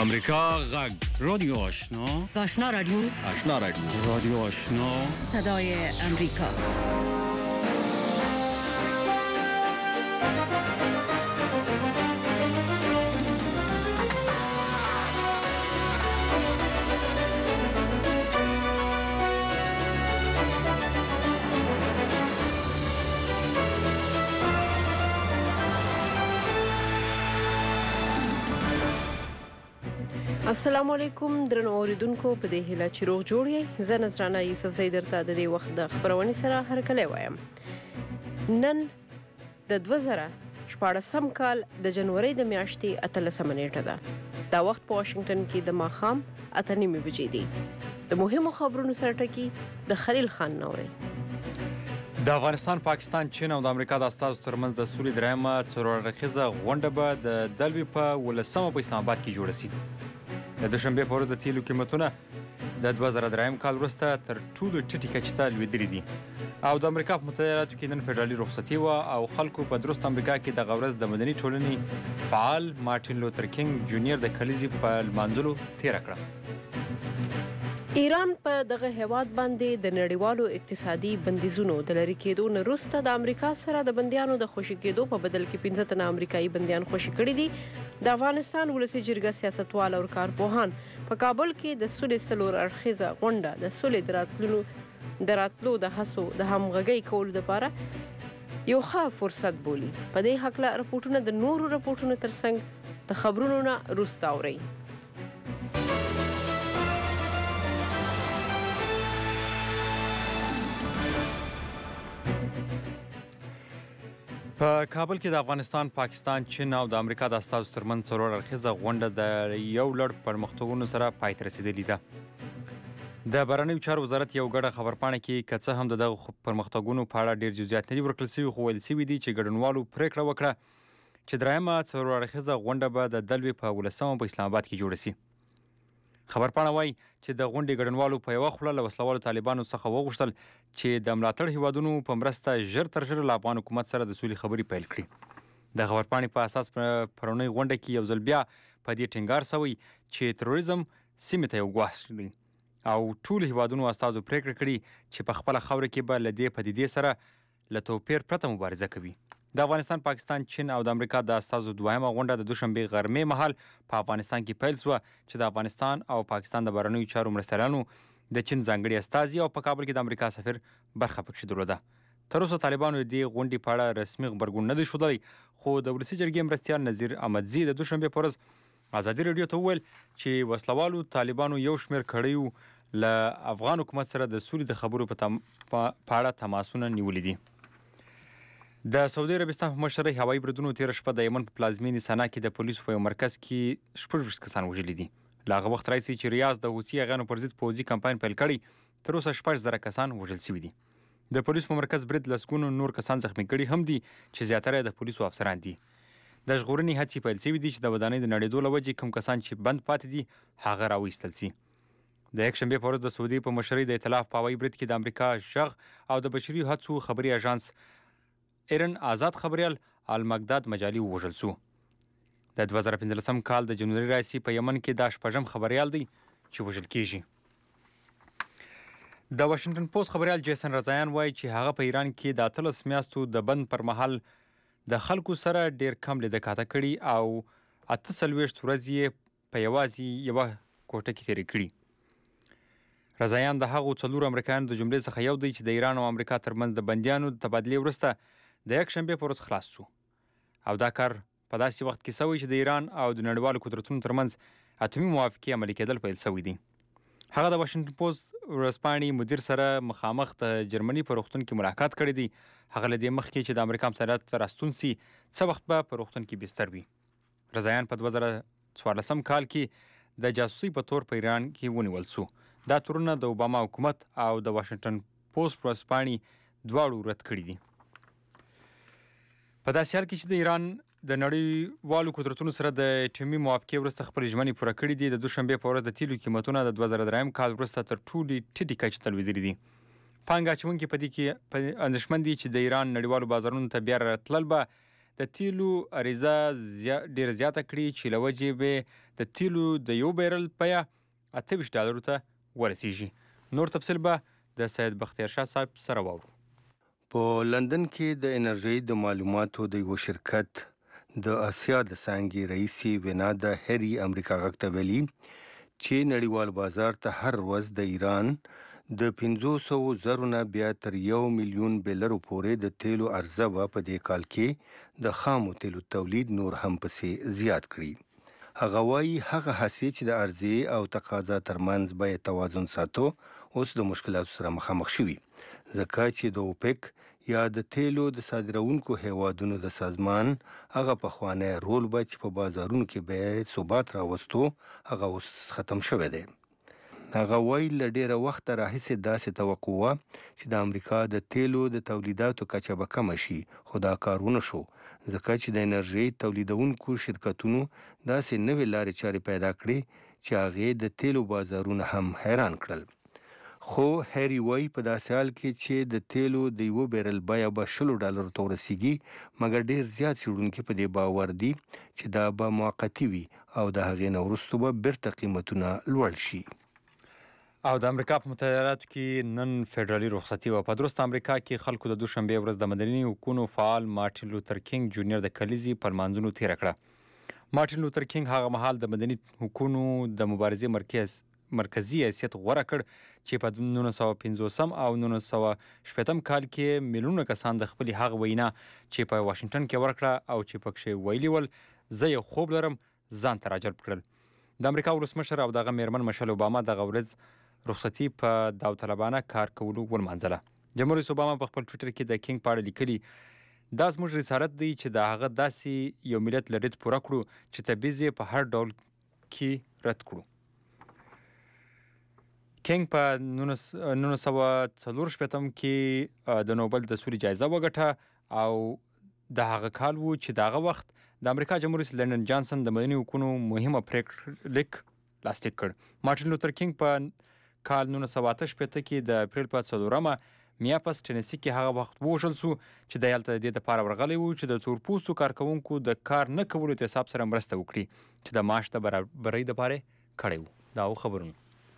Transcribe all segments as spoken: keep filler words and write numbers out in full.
امریکا غږ رادیو آشنا آشنا رادیو آشنا رادیو رادیو آشنا صدای امریکا. السلام علیکم درنو اوریدونکو، په دې هیله چې روغ جوړ یې. زه نذرانه یوسف زئی درته د دې وخت د خبرونې سره هرکلی وایم. نن د دوه زره شپاړسم کال د جنوري د میاشتې اتلسمه نیټه ده. دا وخت په واشنگټن کې د ماښام اته نیمې بجې دي. د مهمو خبرونو سره ټکي د خلیل خان نوري. د افغانستان، پاکستان، چین او د امریکا د استازو ترمنځ د سولې درېیمه څلور اړخیزه غونډه به د دلوي په ولسمه په اسلام آباد کې جوړه شي. د دوشنبې په ورځ د تیلو قیمتونه د دوه زره درېیم کال وروسته تر ټولو ټیټې کچې ته لوېدلي دي او د امریکا په متحده ایالاتو کې نن فدرالي رخصتي وه او خلکو په درست امریکا کې دغه ورځ د مدني ټولنې فعال مارټین لوتر کینګ جونیئر د کلیزې په لمانځلو تېره کړه. ایران په دغه هیواد باندې د نړیوالو اقتصادي بندیزونو د لرې کېدو نه وروسته د امریکا سره د بندیانو د خوشي کېدو په بدل کې پنځه تنه امریکایي بندیان خوشي کړي دي. د افغانستان ولسي جرګه سیاستوال او کارپوهان په کابل کې د سولې څلور اړخیزه غونډه د سولې د راتلو د راتلو د هڅو د همغږۍ کولو لپاره یو ښه فرصت بولي. په دې هکله رپورټونه د نورو رپورټونو ترڅنګ د خبرونو نه وروسته اورئ. په کابل کې د افغانستان، پاکستان، چین او د امریکا د استازو ترمنځ څلور اړخیزه غونډه د یو لړ پرمختګونو سره پای ته رسېدلې ده. د بهرنیو چارو وزارت یو ګډه خبرپاڼه کې که څه هم د دغو پرمختګونو په اړه ډېر جزئیات نه دي ورکړل شوي، خو ویل شوي دي چې ګډونوالو پرېکړه وکړه چې درېیمه څلور اړخیزه غونډه به د دلوي په ولسمه په اسلام آباد کې جوړه شي. خبرپاڼه وایي چې د غونډې ګډونوالو په یوه خوله له وسلوالو طالبانو څخه وغوښتل چې د ملاتړ هیوادونو په مرسته ژر تر ژره له افغان حکومت سره د سولې خبرې پیل کړي. د خبرپاڼې په اساس په پرونۍ غونډه کې یو ځل بیا په دې ټینګار شوی چې تروریزم سیمې ته یو ګواښ دی او ټولو هیوادونو استازو پرېکړه کړې چې په خپله خاوره کې به له دې پدیدې سره له توپیر پرته مبارزه کوي. د افغانستان، پاکستان، چین او د امریکا د استازو دویمه غونډه د دوشنبې غرمې مهال په افغانستان کې پیل شوه چې د افغانستان او پاکستان د بهرنیو چارو مرستیالانو د چین ځانګړي استازي او په کابل کې د امریکا سفیر برخه پکښې درلوده. تر اوسه طالبانو د دې غونډې په اړه رسمي غبرګون نه دی ښودلی، خو د ولسي جرګې مرستیال نظیر احمدزي د دوشنبې په ورځ ازادي راډیو ته وویل چې وسلوالو طالبانو یو شمېر کړیو له افغان حکومت سره د سولې د خبرو په اړه تماسونه نیولي دي. د سعودي عربستان په مشرۍ هوایي بریدونو تېره شپه د یمن په پلازمینې سنا کې د پولیسو په یو مرکز کې شپږ ویشت کسان وژلي دي. له هغه وخت راهیسې چې ریاض د حوثي اغیانو پر ضد پوځي کمپاین پیل کړی، تر اوسه شپږ زره کسان وژل شوي دي. د پولیسو په مرکز برید لسګونو نور کسان زخمي کړي هم دي چې زیاتره د پولیسو افسران دي. د ژغورنې هڅې پیل شوي دي چې د ودانۍ د نړېدو له وجې کوم کسان چې بند پاتې دي هغه راوایستل شي. د یکشنبې په ورځ د سعودي په مشرۍ د ائتلاف په هوایي برید کې د امریکا غږ او د بشري هڅو خبري اژانس ایرن آزاد خبریال المقداد مجالي ووژل شو. د دوه زره پنځلسم کال د جنوري راهیسې په یمن کې دا شپږم خبریال دی چې وژل کیږي. د واشنګټن پوسټ خبریال جیسن رضایان وایي چې هغه په ایران کې د اتلس میاشتو د بند پر مهال د خلکو سره ډیر کم لیده کاته کړي او اته څلوېښت ورځې یې په یوازې یوه کوټه کې تېرې کړي. رضایان د هغو څلورو امریکایانو د جملې څخه یو دی چې د ایران او امریکا ترمنځ د بندیانو د تبادلې وروسته د یکشنبې په ورځ خلاص شو او دا کار په داسې وخت کې شوی چې د ایران او د نړیوالو قدرتونو ترمنځ اتمي موافقې عملي کېدل پیل شوي دي. هغه د واشنګټن پوسټ ورځپاڼې مدیر سره مخامخ د جرمني په روغتون کې ملاقات کړی دی. هغه له دې مخکې چې د امریکا متحده ایالاتو ته راستون سي څه وخت به په روغتون کې بستر وي. رضایان په دوه زره څوارلسم کال کې د جاسوسۍ په تور په ایران کې ونیول شو. دا تورونه د اوباما حکومت او د واشنګټن پوسټ ورځپاڼې دواړو رد کړي دي. په داسې حال کې چې د ایران د نړیوالو قدرتونو سره د اټومي موافقې وروسته خپلې ژمنې پوره کړي دي، د دوشنبې په ورځ د تیلو قیمتونه د دوه زره درېیم کال وروسته تر ټولې ټیټې کچې ته لوېدلي دي. پانګه اچوونکي په دې کې اندېښمن دي چې د ایران نړیوالو بازارونو ته بیا راتلل به د تیلو عریضه ډېر زیاته کړي چې له وجې به د تیلو د یو بیرل بیه اته ویشت ډالرو ته ورسیږي. نور تفصیل به د سید بختیار شاه صاحب سره واورو. په لندن کې د انرژۍ د معلوماتو د یو شرکت د اسیا د څانګې رئیسي وینا د هری امریکا غږ ته ویلي چې نړیوال بازار ته هر ورځ د ایران د پنځه سوه زرو نه بیا تر یو میلیون بیلرو پورې د تیلو عرضه به په دې کال کې د خامو تیلو تولید نور هم پسې زیات کړي. هغه وایي هغه هڅې چې د عرضې او تقاضا ترمنځ باید توازن ساتو اوس د مشکلاتو سره مخامخ شوي، ځکه چې د اوپک یا د تیلو د صادرونکو هیوادونو د سازمان هغه پخوانی رول به چې په بازارونو کې به ثبات راوستو هغه اوس ختم شوی دی. هغه وایي له ډېره وخته راهیسې داسې توقع وه چې د امریکا د تیلو د تولیداتو کچه به کمه شي، خو دا کار ونه شو ځکه چې د انرژۍ تولیدونکو شرکتونو داسې نوې لارې چارې پیدا کړې چې هغې د تیلو بازارونه هم حیران کړل. خو هری وای په داسې حال کې چې د تیلو د یو بیرل بیه به شلو ډالرو ته ورسیږي، مګر ډېر زیات څېړونکي په دې باور دي چې دا به موقتي وي او د هغې نه وروسته به بیرته قیمتونه لوړ شي. او د امریکا په متحده ایالاتو کې نن فدرالي رخصتي وه. په درست امریکا کې خلکو د دوشنبې ورځ د مدني حقونو فعال مارټین لوتر کینګ جونیور د کلیزې په لمانځنو تېره کړه. مارټین لوتر کینګ هغه مهال د مدني حقونو د مبارزې مرکز مرکزی حیثیت غوره کړ چې په نولس سوه پنځوسم او نولس سوه شپېتم کال کې میلیونونه کسان د خپلې هغه وینا چې په واشنګټن کې ورکړه او چې پکښې ویلي ول زه یو خوب لرم ځان ته راجلب کړل. د امریکا ولسمشر او دغه میرمن مشل اوباما دغه ورځ رخصتي په داوطلبانه کار کولو ولمانځله. جمهور رئیس اوباما په خپل ټویټر کې د کینګ په اړه لیکلي دا زموږ رسالت دی چې د هغه داسې یو ملت لرید پوره کړو چې تبعیض یې په هر ډول کې رد کړو. کینګ په نولس سوه څلور شپېتم کې د نوبل د سولې جایزه وګټه او د هغه کال و چې د هغه وخت د امریکا جمهور رئیس لندن جانسن د مدني حقونو مهمه پریکړه لیک لاسلیک کړ. مارټین لوتر کینګ په کال نولس سوه اته شپېته کې د اپریل په څلورمه میاپس ټینسي کې هغه وخت ووژل سو چې د هلته د دې دپاره ورغلی و چې د تورپوستو کارکوونکو د کار نه کولو اعتصاب سره مرسته وکړي چې د معاش د برابرۍ دپاره کړی و. دا و خبرونه.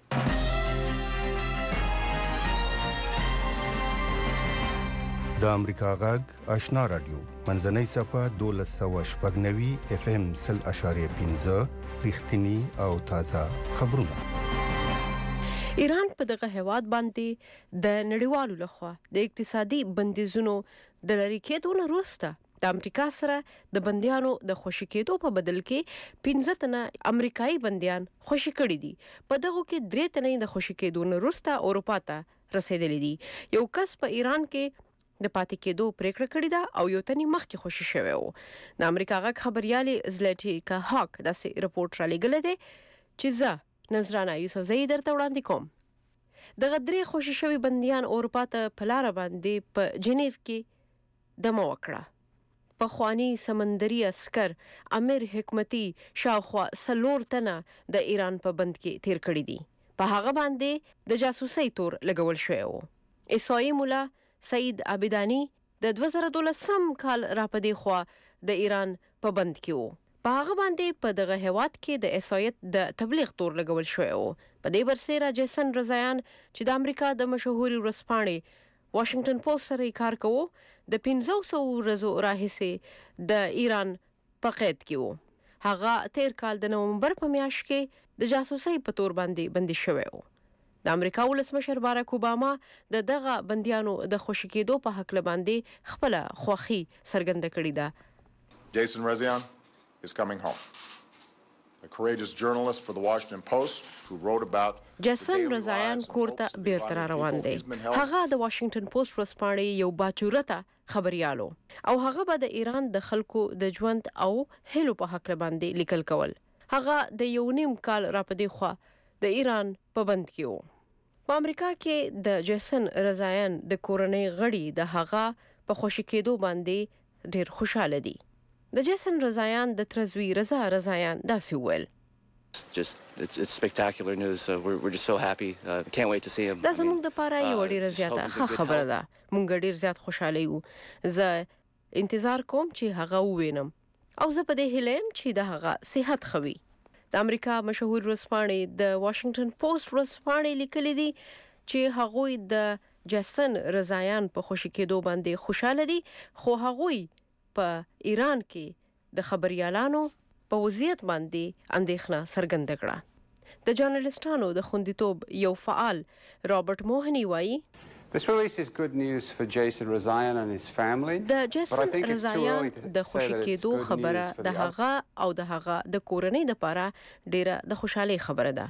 د امریکا غږ آشنا رادیو منځنۍ صفحه دولس سوه شپږ نوي اف ام سل اشاریه پنځه رښتیني او تازه خبرونه. ایران په دغه هیواد باندې د نړیوالو لخوا د اقتصادي بندیزونو د لرې کېدو نه وروسته د امریکا سره د بندیانو د خوشي کېدو په بدل کې پنځه تنه امریکایي بندیان خوشي کړي دي. په دغو کې درې تنه د خوشي کېدو نه وروسته اروپا ته رسیدلي دي. یو کس په ایران کې د پاتې کېدو پریکړه کړې ده او یو تنې مخکې خوشي شوی و. د امریکا غږ خبریالې زلیټیکا هاک داسې رپورټ را لېږلی دی چې زه نذرانه یوسفزۍ درته وړاندې کوم. دغه درې خوشي شوي بندیان اروپا ته په لاره باندې په جنیف کې دمه وکړه. پخوانی سمندري عسکر امیر حکمتي شاوخوا څلور تنه د ایران په بند کې تیر کړي دي. په هغه باندې د جاسوسۍ تور لګول شوی و. عیسوي مولا سعید عابدانی د دوه زره دولسم کال را پدې خوا د ایران په بند کې و. په هغه باندې په دغه هیواد کې د عیسایت د تبلیغ تور لګول شوی و. په دې برسېره جیسن رضایان چې د امریکا د مشهوري ورځپاڼې واشنګټن پوسټ سره کار کوو د پنځه سوه ورځو راهیسې د ایران په قید کې و. هغه تیر کال د نومبر په میاشت کې د جاسوسۍ په تور باندې بندي شوی و. د امریکا ولسمشر باراک اوباما د دغه بندیانو د خوشي کېدو په هکله باندې خپله خوښي څرګنده کړې ده. Jason Rezaian is coming home. A courageous journalist for the Washington Post who wrote about جیسن رضایان کور ته بیرته را روان دی. هغه د واشنګټن پوسټ ورځپاڼې یو باجرته خبریالو او هغه به د ایران د خلکو د ژوند او هیلو په هکله باندې لیکل کول. هغه د یو نیم کال را پدې خوا د ایران په بند کې و. په امریکا کې د جیسن رضایان د کورنۍ غړي د هغه په خوشي کېدو باندې ډېر خوشاله دي. د جیسن رضایان د ترزوی رضا رضایان داسې وویل. Just it's it's spectacular news. Uh, we're we're just so happy. Uh, can't wait to see him. دا زموږ د پاره یو ډېر زیاته ښه خبره ده. مونږ ډېر زیات خوشاله یو. زه انتظار کوم چې هغه ووینم او زه په دې هیله یم چې د هغه صحت خوي. د امریکا مشهور ورځپاڼې د واشنگټن پوسټ ورځپاڼې لیکلي دي چې هغوی د جسن رضایان په خوشی کېدو باندې خوشاله دي، خو هغوی په ایران کې د خبريالانو په وضعیت باندې اندېښنه څرګنده کړه. د جورنالستانو د خوندیتوب یو فعال رابرټ موهني وایي This release is good news for Jason Rezaian and his family. د جیسن رضایان د خوشی کېدو خبره د هغه او د هغه د کورنۍ لپاره ډیره د خوشحالي خبره ده.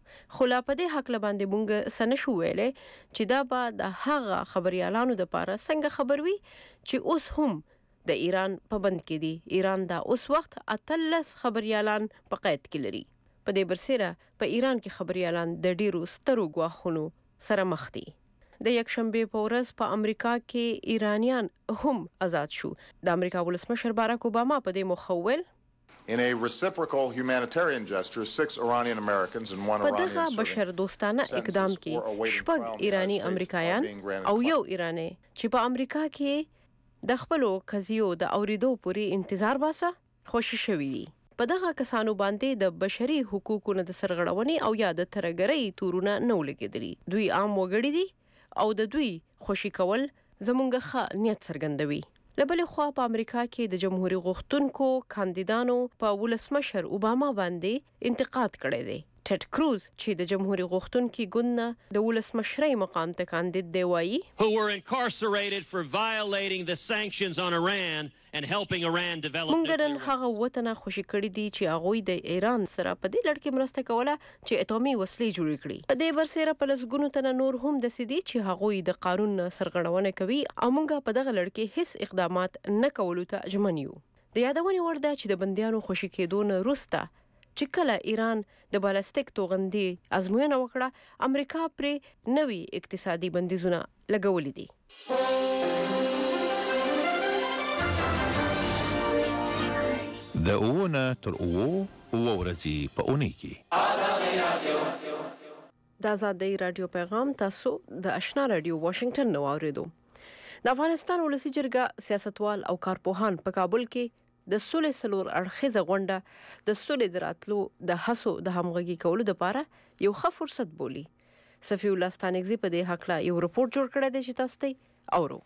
خو لا په دې حق لباندې مونږ سن شو ویلې چې دا به د هغه خبريالانو لپاره څنګه خبر وي چې اوس هم د ایران په بند کې دي. ایران دا اوس وخت اتلس خبريالان په قید کې لري. په دې برسره په ایران کې خبريالان د ډیرو سترو ګواښونو سره مخ دي. د یک شنبه په ورځ په امریکا کې ایرانیان هم آزاد شو. د امریکا ولسمشر باراک اوباما په دې مخول In a reciprocal humanitarian gesture, six Iranian Americans and one Iranian civilian بشر دوستانه اقدام کې شپږ ایرانی امریکایان او یو ایرانی چې په امریکا کې د خپلو قضیو د اوریدو پورې انتظار باسه خوشی شوي دي. په دغه کسانو باندې د بشري حقوقو د سرغړونې او یا د ترګرۍ تورونه نه لګیدلي. دوی عام وګړي دي او د دوی خوشی کول زمونږ ښه نیت څرګندوي. لبلې خوا په امریکا کې د جمهوریت غوښتونکو کاندیدانو په ولسمشر اوباما باندې انتقاد کړی دی. ټیډ کروز چې د جمهوریت غوښتونکي ګوند د ولسمشرۍ مقام ته کاندید دی وایي who were incarcerated for violating the sanctions on Iran and helping Iran develop مونږ نن هغه وطن خوشی کړی دي چې هغه د ایران سره په دې لړ کې مرسته کوله چې اټومي وسلې جوړې کړي. په دې برسره په لسګونو تنه نور هم د سدي چې هغه د قانون سرغړونه کوي او مونږ په دغه لړ کې هیڅ اقدامات نه کولو ته ژمن یو. د یادونې وړ ده چې د بندیانو خوشی کېدو نه وروسته چې کله ایران د بالستیک توغندي ازموینه وکړه، امریکا پرې نوي اقتصادي بندیزونه لګولې دي. د اوونه تر اوو اوو ورځې په اونۍ کې آزادۍ رادیو د آزادۍ رادیو پیغام تاسو د آشنا رادیو واشنگټن نو اوریدو. د افغانستان ولسی جرګه سیاستوال او کارپوهان په کابل کې د سولې سلور اړخیزه غونډه د سولې دراتلو د هڅو د همغږي کولو لپاره یو ښه فرصت بولي. صفی الله ستانګزی په دې حق لا یو رپورت جوړ کړی دی چې تاسو ته اورو.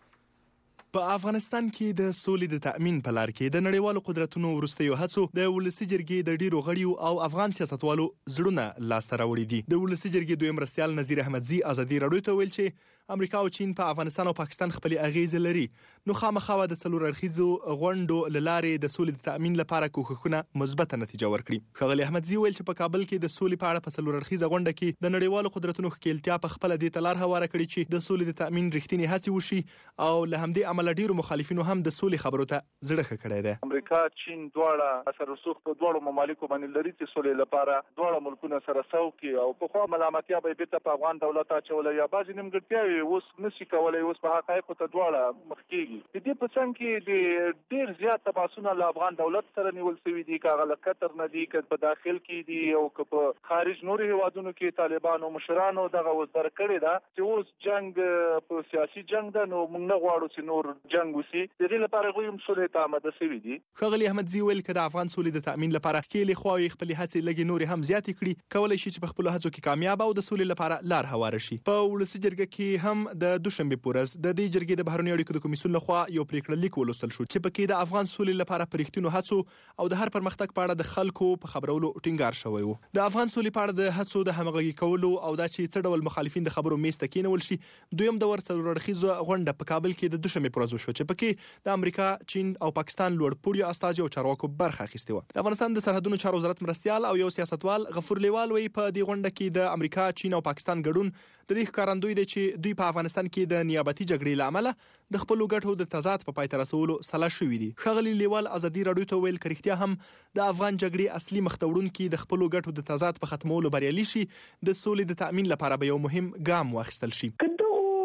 په افغانستان کې د سولې د تأمین په لار کې د نړیوالو قدرتونو وروستیو هڅو د ولسی جرګې د ډیرو غړیو او افغان سیاستوالو زړونه لاسته راوړي دي. د ولسی جرګې دویم مرستیال نذیر احمدزي ازادي راډیو ته ویل چې امریکا او چین په افغانستان او پاکستان خپل اغیز لري، نو خامخا د څلور اړخیزو غونډو لارې د سولې د تأمین لپاره کوښښونه مثبت نتیجه ورکړي. ښاغلی احمدزي ویل چې په کابل کې د سولې په اړه په څلور اړخیزه غونډه کې د نړیوالو قدرتونو ښکېلتیا په خپل د تلار هواره کړي چې د سولې د تأمین رښتینی هڅې وشي او له همدې امله ډیرو مخالفینو هم د سولې خبرو ته زړه ښه کړی دی. امریکا چین دواړه سره رسوخ په دواړو ممالکو باندې لري چې سولې لپاره دواړه ملکونه سره سوکي او په خوا ملامتیا به بیرته په افغان دولت اچولې یا بعضې نیمګړتیاوې اوس نشي کولای اوس په حقایقو ته دواړه مخ کېږي. د دې په څنګ کې د ډېر زیات تماسونه له افغان دولت سره نیول شوي دي، که هغه له قطر نه دي، که په داخل کې دي او که په خارج نورو هیوادونو کې طالبانو مشرانو دغه وزدر کړې ده چې اوس جنگ په سیاسي جنگ ده، نو موږ نه غواړو چې نور جنگ وشي. د دې لپاره هغوی هم سولې ته آماده شوي دي. ښاغلي احمدزي ویل که د افغان سولې د تأمین لپاره ښکېلې خواوې خپلې هڅې لږې نورې هم زیاتې کړي، کولی شي چې په خپلو هڅو کې کامیاب او د سولې لپاره لار هواره شي. په ولسي جرګه کې هم د دوشنبې په ورځ د دې جرګې د بهرنیو اړیکو د کمیسیون لخوا یو پریکړه لیک ولوستل شو چې پکې د افغان سولې لپاره په رښتینو هڅو او د هر پرمختګ په اړه د خلکو په خبرولو ټینګار شوی و. د افغان سولې په اړه د هڅو د همغږي کولو او دا چې څه ډول مخالفین د خبرو میز ته کېنول شي، دویم دور څلور اړخیزه غونډه په کابل کې د دوشنبې په ورځ وشوه چې پکې د امریکا، چین او پاکستان لوړپوړي استازي او چارواکو برخه اخیستې وه. د افغانستان د سرحدونو چارو وزارت مرستیال او یو سیاستوال غفور لیوال وایي په دې غونډه کې د امریکا، چین او پاکستان ګډون د دې ښکارندوی دی چې دوی په افغانستان کې د نیابتي جګړې له امله د خپلو ګټو د تضاد په پای ته رسولو سلا شوي دي. ښاغلي لیوال ازادي راډیو ته ویل که رښتیا هم د افغان جګړې اصلي مخته وړونکي د خپلو ګټو د تضاد په ختمولو بریالي شي، د سولې د تأمین لپاره به یو مهم ګام واخیستل شي. که دغو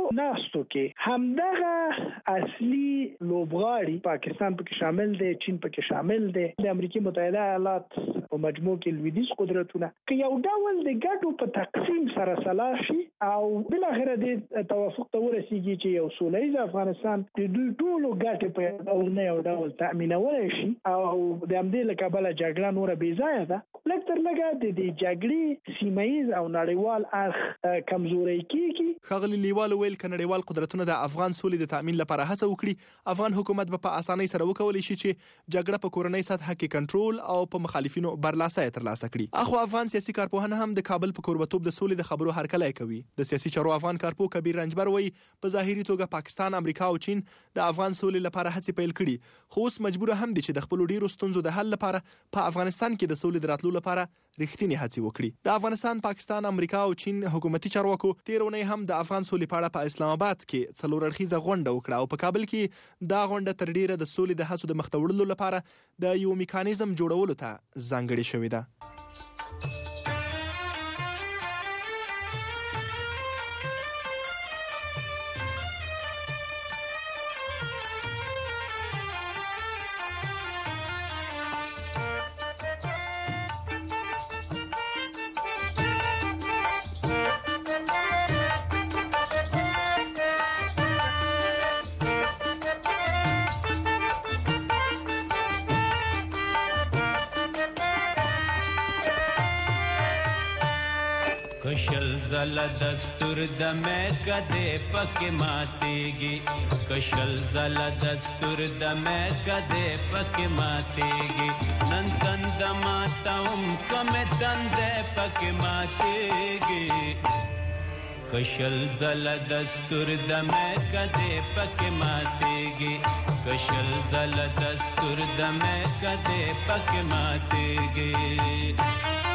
ناستو کې همدغه اصلي لوبغاړي پاکستان پکې شامل دي، چین پکې شامل دي، د امریکا متحده ایالات په مجموع کې لویدیځ قدرتونه که یو ډول د ګټو په تقسیم سره سلا شي او بالاخره د توافق ته ورسیږي چې یو سوله ییز افغانستان د دوی ټولو ګټې په ډول نه یو ډول تأمینولی شي او د همدې له کبله جګړه نوره بې ځایه ده. لږ تر لږه د دې جګړې سیمه ییز او نړیوال اړخ کمزوری کیږي. ښاغلي لیوال ویل که نړیوال قدرتونه د افغان سولې د تأمین لپاره هڅه وکړي، افغان حکومت به په اسانۍ سره وکولی شي چې جګړه په کورنۍ سطحه کې کنټرول او په مخالفینو برلاسي ترلاسه کړي. اخو افغان سیاسي کارپوهان هم د کابل په کوربتوب د سولې د خبرو هرکلی کوي. د سیاسي چارو افغان کارپوه کبیر رنجبر وایي په ظاهري توګه پاکستان، امریکا او چین د افغان سولې لپاره هڅې پیل کړي، خو اوس مجبور هم دي چې د خپل ډیرو ستونزو د حل لپاره په افغانستان کې د سولې د راتلو لپاره رښتینی هڅې وکړي. د افغانستان، پاکستان، امریکا او چین حکومتي چارواکو تیر اونۍ هم د افغان سولې په اړه په اسلام آباد کې څلور اړخیزه غونډه وکړه او په کابل کې دا غونډه تر ډیره د سولې د هڅو د مخ ته وړلو لپاره د یو میکانیزم جوړولو ته ځانګړې شوې ده. کشل زل دستور د مې کده پکې ماتېږي، کشل زل دستور د مې کده پکې ماتېږي، نن تند ماتوم کوم تند پکې ماتېږي، کشل زل دستور د مې کده پکې ماتېږي، کشل زل دستور د مې کده پکې ماتېږي.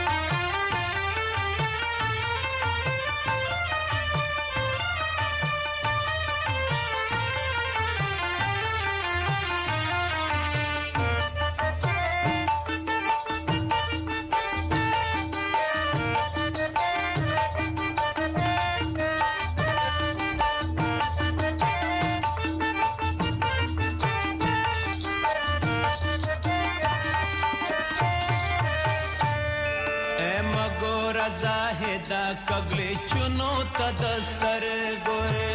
زاهدا کګلې چونو ته دستر ګوره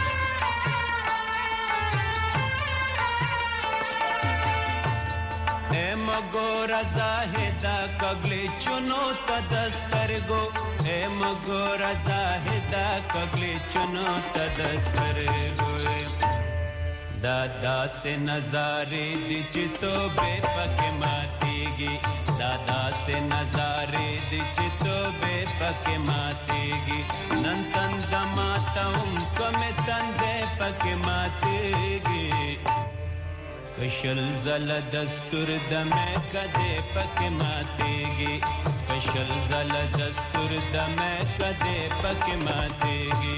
اے مګور زاهدا کګلې چونو ته دستر گو اے مګور زاهدا کګلې چونو ته دستر ګوره دادا سے نظارے دی چتو بے پکے ماتیگی، دادا سے نظارے دی چتو بے پکے ماتیگی، نن تند ماتاؤں کم تندے پکے ماتیگی، کشل زل دستور دمے کدے پکے ماتیگی، کشل زل دستور دمے کدے پکے ماتیگی.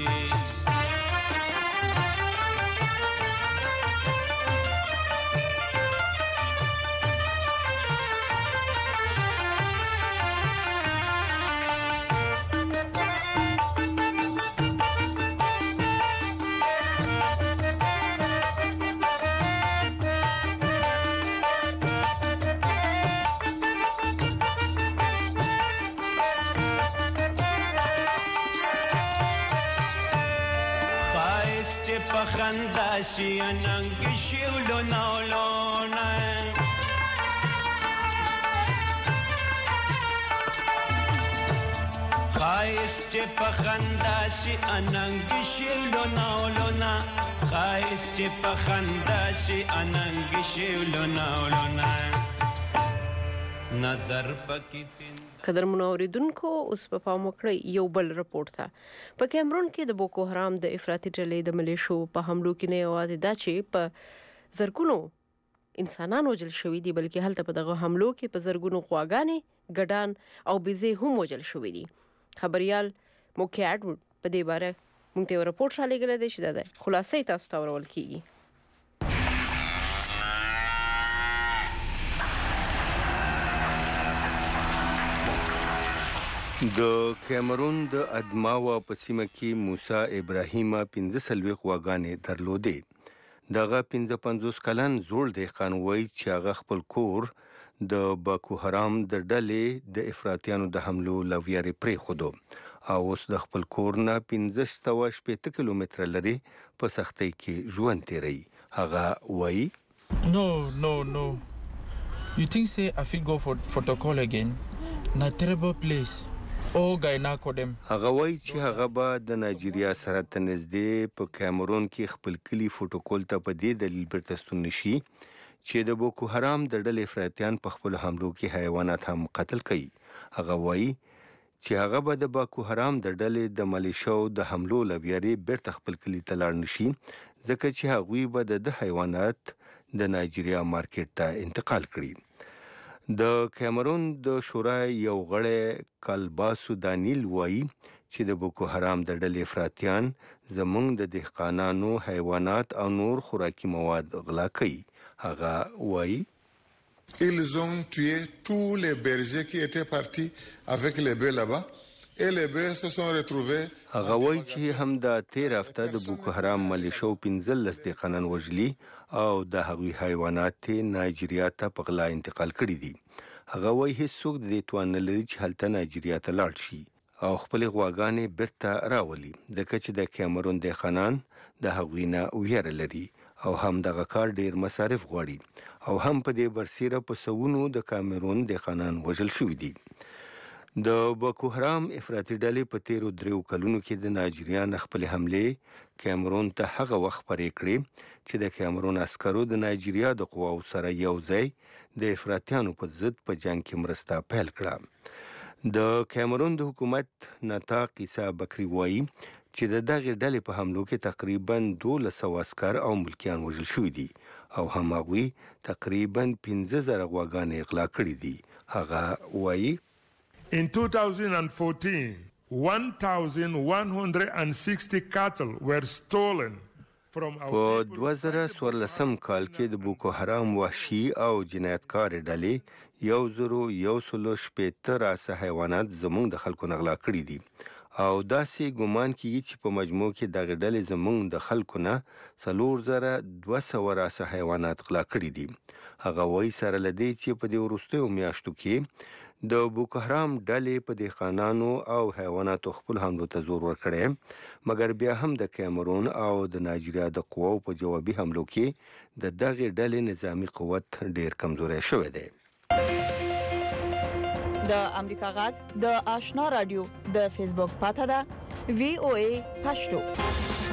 پخنداشی اننگشی ولونا ولونا خایس چه پخنداشی اننگشی ولونا ولونا خایس چه پخنداشی اننگشی ولونا ولونا نظر پکی قدر منوریدونکو اوس په پام وکړئ یو بل رپورټ ته. په کیمرون کې د بوکو حرام د افراطي ډلې د ملیشو په حملو کې نه یوازې دا چې په زرګونو انسانان وژل شوي دي، بلکې هلته په دغه حملو کې په زرګونو غواګانې، ګډان او بیزې هم وژل شوي دي. خبريال موکي اډوارډ په دې باره موږ ته یو رپورټ رالیږلی دی چې د خلاصې تاسو ته ورول کیږي. د کیمرون د ادماوا په سیمه کې موسی ابراهیم پنځه څلوېښت غواګانې درلودې. دغه پنځه پنځوس کلن زوړ دهقان وایي چې هغه خپل کور د باکو حرام د ډلې د افراطیانو د حملو له ویرې پرېښودو او اوس د خپل کور نه پنځه سوه شپېته کیلومتره لرې په سختۍ کې ژوند تېروي. هغه وایي No, no, no. You think say I fit go for protocol again? Na terrible place. هغه وایي چې هغه به د نایجیریا سره ته نږدې په کیمرون کې خپل کلي فوټوکول ته په دې دلیل بیرته ستون نشي چې د بوکو حرام د ډلې افراطیان په خپلو حملو کې حیوانات هم قتل کوي. هغه وایي چې هغه به د باکو حرام د ډلې د ملیشاو د حملو له ویرې بیرته خپل کلي ته لاړ نشي ځکه چې هغوی به د حیوانات د نایجیریا مارکیټ ته انتقال کړي. د کیمرون د شورا یو غړی کالباسو دانیل وایي چې د بوکو حرام د ډلې افراطیان زموږ د دهقانانو حیوانات او نور خوراکي مواد غلا کوي. هغه وایي Ils ont tué tous les bergers qui étaient partis avec les bœufs là-bas et les bœufs se sont retrouvés. هغه وایي چې هم د تیر هفته د بوکو حرام ملیشو پنځلس دهقانان وژلي او د هغوی حیوانات نایجیریا ته په غلا انتقال کړي دي. هغه وایي هیڅوک د دې توان نه لري چې هلته نایجیریا ته لاړ شي او خپلې غواګانې بیرته راولي ځکه چې د کیمرون دهقانان د هغوی نه ویره لري او هم دغه کار ډیر مصارف غواړي او هم په دې برسیره په سوونو د کیمرون دهقانان وژل شوي دي. د بوکو حرام افراطي ډلې په تیرو دریو کلونو کې د نایجیریا نه خپلې حملې کیمرون ته هغه وخت پرې کړې چې د کیمرون عسکرو د نایجیریا د قواو سره یو ځای د افراطیانو په ضد په جنګ کې مرسته پیل کړه. د کیمرون د حکومت نطاق عیسی بکري وایي چې د دغې ډلې په حملو کې تقریبا دولس سوه عسکر او ملکیان وژل شوي دي او هم هغوی تقریبا پنځه زره غواګانې غلا کړي دي. هغه وایي In two thousand fourteen, one thousand one hundred sixty cattle were stolen from our په دوه زره څوارلسم کال کې د بوکو حرام وحشي او جنایتکار ډلې یو زرو یو سلو شپېته راسه حیوانات زموږ د خلکو نه غلا کړي دي او داسې ګمان کیږي چې په مجموع کې دغه ډلې زموږ د خلکو نه څلور زره دوه سوه راسه حیوانات غلا کړي دي. هغه وایي سره له دې چې په دې وروستیو میاشتو کې د بوکو حرام ډلې په دهقانانو او حیواناتو خپل حملو ته زور ورکړی مګر بیا هم د کیمرون او د نایجیریا د قواو په جوابي حملو کې د دغې ډلې نظامی قوت ډیر کمزوری شوی دی. د امریکا غږ د آشنا رادیو د فیسبوک پاته ده وی او ای پښتو.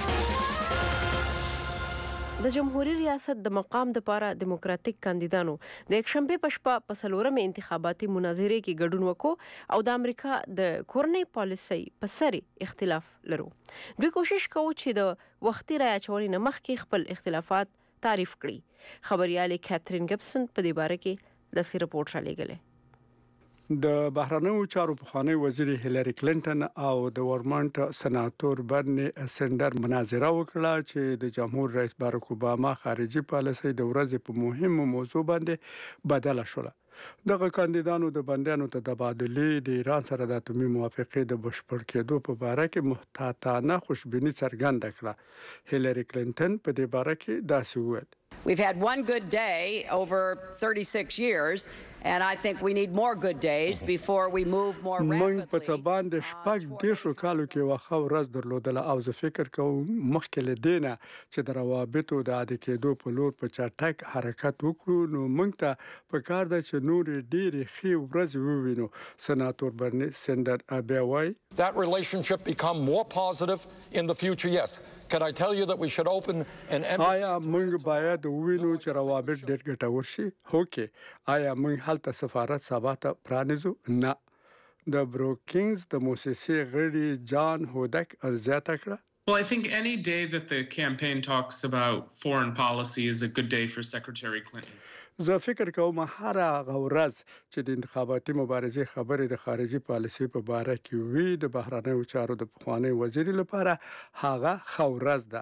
د جمهوریت ریاست د مقام د پاره دیموکراتیک کاندیدانو د یکشنبه په شپه په څلورمه انتخاباتي مناظره کې ګډون وکړو او د امریکا د کورنۍ پالیسۍ په سر اختلاف لرو. دوی کوشش کوي چې د وختي رای اچونې نه مخکې خپل اختلافات تعریف کړي. خبريال کاترین ګبسن په دې باره کې د رپورټ را لېږلی. د بهرنیو چارو پخوانی وزیر هیلری کلینټن او د ورمانټ سناتور برنی سندر مناظره وکړه چې د جمهور رئیس باراک اوباما خارجي پالیسۍ د ورځې په مهمه موضوع باندې بدله شوه. دغه کاندیدانو د بندیانو ته د تبادلې د ایران سره د اتومي موافقې د بشپړ کېدو په اړه کې محتاطانه خوشبیني څرګنده کړه. هیلری کلینټن په دې اړه کې داسې وویل: We've had one good day over thirty-six years, and I think we need more good days before we move more rapidly. موږ په څه باندې شپږ دیرشو کالو کې واخه ورځ درلودله او زه فکر کوم مخکې له دې نه چې د روابطو د عادي کېدو په لور په چټک حرکت وکړو نو موږ ته په کار ده چې نور ډېرې ښې ورځې ووینو. سناتور برنی سندر بیا وایي That relationship become more positive in the future, yes. Can I tell you that we should open an embassy? آیا موږ باید ووینو چې روابط ډېر ګټور شي؟ هوکې. آیا موږ هلته سفارت سبا ته پرانیزو؟ نه. د بروکینګز د موسسې غړي جان هودک زیاته کړه. Well, I think any day that the campaign talks about foreign policy is a good day for Secretary Clinton. زه فکر کوم هر هغه ورځ چې د انتخاباتي مبارزې خبرې د خارجي پالیسۍ په اړه کې وي د بهرنیو چارو د پخوانی وزیر لپاره هغه ښه ورځ ده.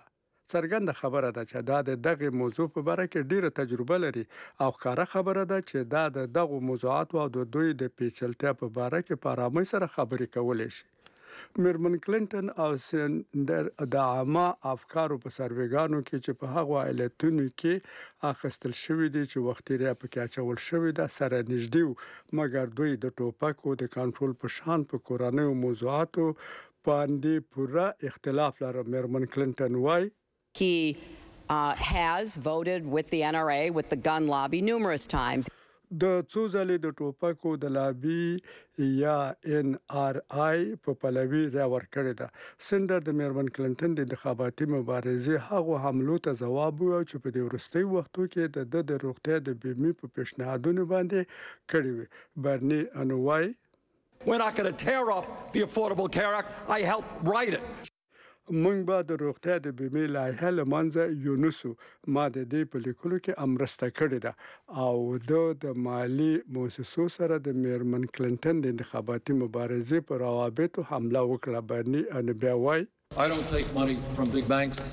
څرګنده خبره ده چې دا د دغه موضوع په اړه کې ډیره تجربه لري او ښکاره خبره ده چې دا د دغه موضوعات او د دوی د پیچلتیا په اړه کې په آرامۍ سره خبرې کولای شي. میرمن کلینټن او سندر د عامه افکارو په سروېګانو کې چې په هغه ایالتونو کې اخیستل شوی دي چې وختیریا پکې اچول شوی ده سره نږدې مګر دوی د ټوپکو د کنټرول په شان په کورنیو موضوعاتو باندې پوره اختلاف لري. میرمن کلینټن وایي He uh, has voted with the N R A, with the gun lobby numerous times. د څو ځلې د ټوپکو د لابي یا ان آر آی په پلوي را ورکړی ده. سندر د میرمن کلینټن د انتخاباتي مبارزې هغو حملو ته ځواب وایي چې په دې وروستي وختو کې د د روغتیا د بیمې په پیشنهادونو باندې کړی وي. برني انوای We're not going to tear up the Affordable Care Act. I helped write it. مونږ به د روغتیا د بیمې لایحه له منځه یونسو. ما د دې په لیکلو کې امرسته کړې ده او د د مالی مؤسسو سره د میرمن کلینټن د انتخاباتي مبارزې په روابطو حمله وکړه. برني انبیا وایي I don't take money from big banks.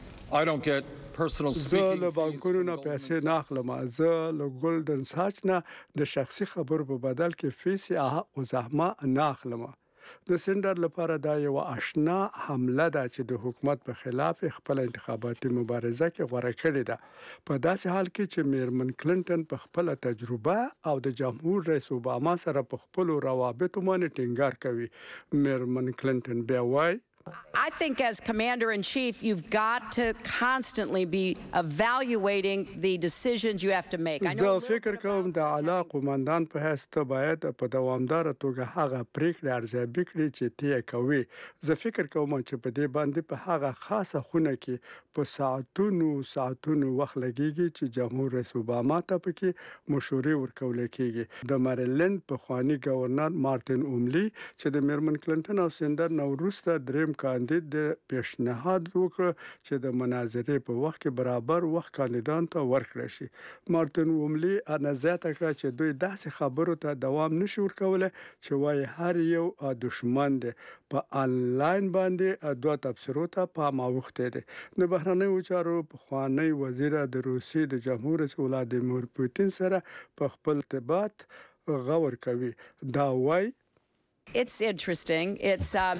I don't get personal speaking. زه له بانکونو نه پیسې نه اخلم. زه له ګولډن ساچ نه د شخصي خبرو په بدل کې فیس یا زحمه نه اخلم. د سندر لپاره دا یو آشنا حمله ده چې د حکومت په خلاف خپل انتخاباتي مبارزه کې غوړه کړې ده په داسې حال کې چې میرمن کلینټن په خپل تجربه او د جمهور رئیس اوباما سره په خپل روابطو باندې ټینګار کوي. میرمن کلینټن بیا وایي I think as commander-in-chief, you've got to constantly be evaluating the decisions you have to make. زه فکر کوم د اعلی قومندان په حیث ته باید په دوامدار توګه هغه پریکړې ارزیابي کړي چې تی کوي. زه فکر کوم چې په دې باندې په هغه خاصه خونه کې په ساعتونو ساعتونو وخت لګیږي چې جمهور رئیس اوباما ته پکې مشورې ورکول کېږي. د مریلند په خواني گورنر مارټین اوملی چې د میرمن کلینټن او سندر نو وروسته دریم کاندید د پیشنهاد وکړ چې د مناظرې په وخت کې برابر وخت کاندیدان ته ورکړل شي. مارټین اوملی انزیات کړ چې دوی داسې خبرو ته دوام نشي ورکولای چې وايي هر یو دښمن دی په انلاین باندې دوه تبصرو ته پام اوخته دي. د بهرنیو چارو پخوانی وزیر د روسیې د جمهور رئیس ولادیمیر پوتین سره په خپل ارتباط غور کوي. دا وایي It's interesting. It's um...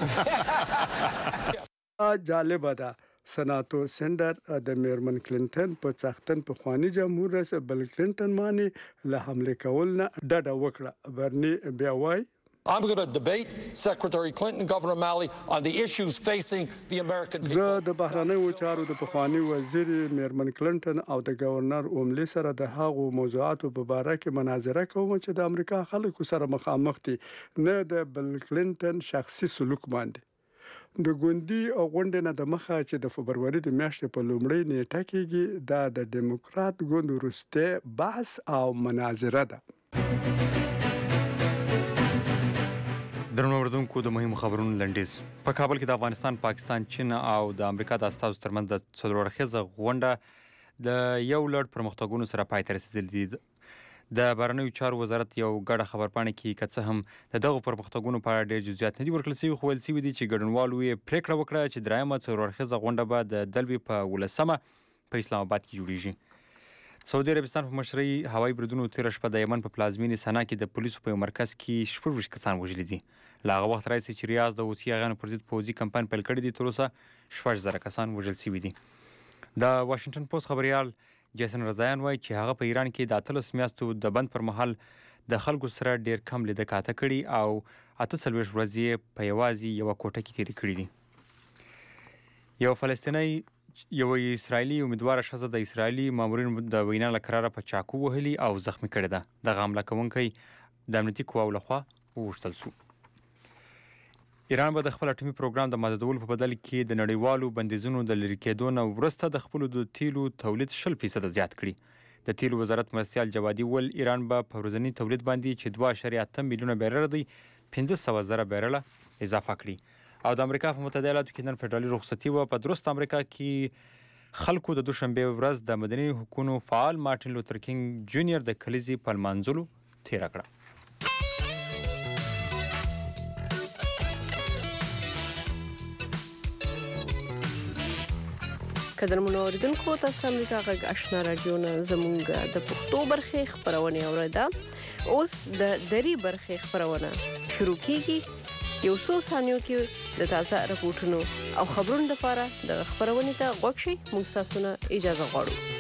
جالبه ده. سناتور سندر د میرمن کلینټن په څښتن په خواني جمهور رئیس بل کلینټن باندې له حمله کول نه ډډه وکړه. برني بیا وایي I'm going to debate Secretary Clinton, Governor Malley on the issues facing the American people. زه د بهرنیو چارو د پخوانی وزیر میرمن کلینټن او د گورنر اوملی سره د هغو موضوعاتو په اړه کې مناظره کوم چې د امریکا خلکو سره مخامخ دي، نه د بل کلینټن شخصي سلوک باندې. د ګوندي او غونډې نه د مخه چې د فبروري د میاشتې په لومړۍ نیټه کې دا د ډیموکرات ګوند وروسته بحث او مناظره ده. درنو اوریدونکو د مهمو خبرونو لنډیز. په کابل کې د افغانستان، پاکستان، چین او د امریکا د استازو ترمنځ د څلور اړخیزه غونډه د یو لړ پرمختګونو سره پای ته رسیدلې دي. د بهرنیو چارو وزارت یو ګډه خبرپاڼه کې که څه هم د دغو پرمختګونو په اړه ډېر جزئیات نه دي ورکړل شوي، خو ویل شوي دي چې ګډونوالو یې پرېکړه وکړه چې درېیمه څلور اړخیزه غونډه به د دلبي په ولسمه په اسلام آباد کې جوړیږي. سعودي عربستان په مشرۍ هوایي بریدونو تېره شپه د یمن په پلازمینې سنا کې د پولیسو په یو مرکز کې شپږ ویشت کسان وژلي دي. له هغه وخت راهیسې چې ریاض د حوثي یاغیانو پر ضد پوځي کمپاین پیل کړی دی، تر اوسه شپږ زره کسان وژل شوي دي. د واشنګټن پوسټ خبریال جیسن رضایان وایي چې هغه په ایران کې د اتلس میاشتو د بند پر مهال د خلکو سره ډېر کم لیده کاته کړي او اته څلوېښت ورځې په یوازې یوه کوټه کې تېرې کړي دي. یو فلسطینی یوه اسرائیلي امیدواره ښځه د اسرائیلي مامورینو د وینا له قراره په چاقو وهلي او زخمي کړې ده. دغه حمله کوونکی د امنیتي قواو لخوا ووژل شو. ایران به د خپل اټومي پروګرام د محدودولو په بدل کې د نړیوالو بندیزونو د لرې کېدو نه وروسته د خپلو د تیلو تولید شل فیصده زیات کړي. د تیلو وزارت مرستیال جوادي ول ایران به په ورځني تولید باندې چې دوه اعشاریه اته میلیونه بیرله دی پنځه سوه زره بیرله اضافه کړي. او د امریکا په متحده ایالاتو کې نن فدرالي رخصتي وه. په درست امریکا کې خلکو د دوشنبې ورځ د مدني حقونو فعال مارټین لوتر کینګ جونیور د کلیزې په لمانځلو تېره کړه. قدرمنو اوریدونکو تاسو امریکا غږ آشنا رادیو نه زمونږ د پښتو برخې خبرونه اوریدا. اوس د دری برخې خبرونه شروع کیږي. یو څو ثانیو کې د تازه راپورټونو او خبرونو لپاره د خبرونه ته غوښشي موږ تاسو نه اجازه غواړو.